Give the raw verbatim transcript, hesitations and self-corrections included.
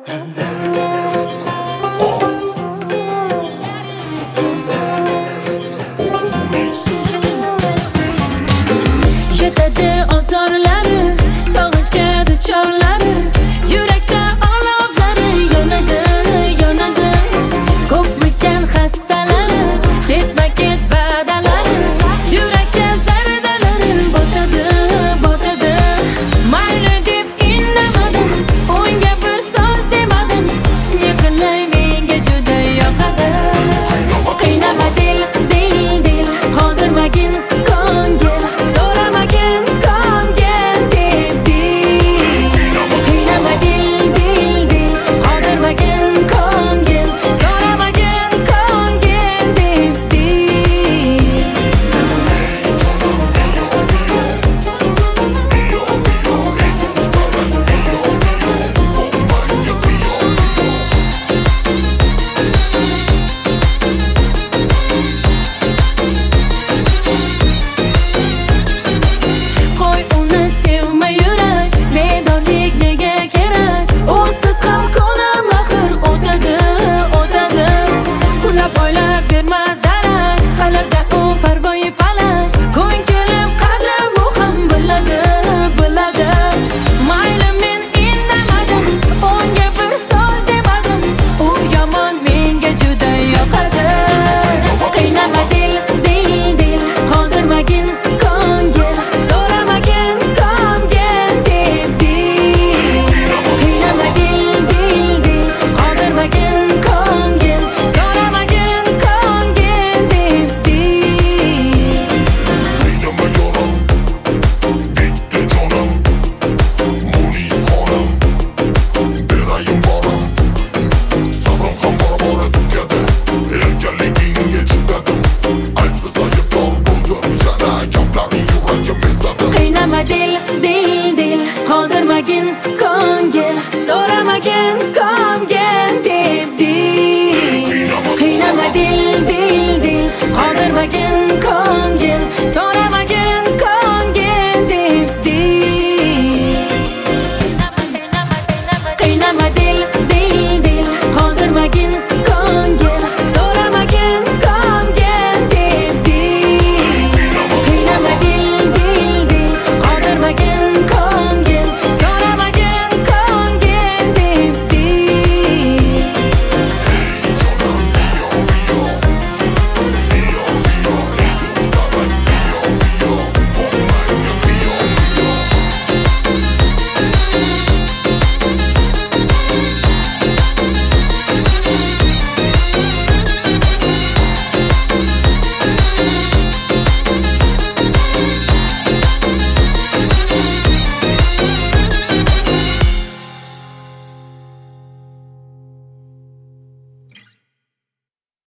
Yetadi ozorlari, sog'inchga duchorlari, yurakda olovlari yonadi, yonadi. Ko'pmikan xastalari, ketma-ket va'dalari, yurakka zardalari botadi, botadi. Mayli deb indamadim, o'ngga bir so'z demadim, ne qilay menga juda yoqadi. Qiynama dil, dil, dil, qoldirmagin ko'ngil, so'ramagin ko'ngil debdi. Qiynama dil, dil, dil, qoldirmagin ko'ngil, so'ramagin ko'ngil debdi. Qo'y uni sevma yurak, bedorlik nega kerak? O'siz ham ko'nglim axir o'tadi, o'tadi. Kunlab oylab bermas darak, qalarda u parvoyi falak. Ko'nglim qadrim u ham biladi, biladi. Mayli men indamadim, o'ngga bir so'z demadim, u yomon menga juda yoqadi. Qiynama dil, dil, dil, qoldirmagin ko'ngil, so'ramagin ko'ngil debdi. Qiynama dil, dil, dil, qoldirmagin ko'ngil, so'ramagin ko'ngil debdi. Qiynama yorim, bitta jonim, munis xonim, berayim borim. Sabrim ham bora-bora tugadi, erkinligingga chidadim. Aybsiz aybdor bo'ldim, yana gaplaring yuragim ezadi. Qiynama dil, dil, dil, qoldirmagin ko'ngil, so'ramagin ko'ngil debdi. Qiynama dil, dil, dil, qoldirmagin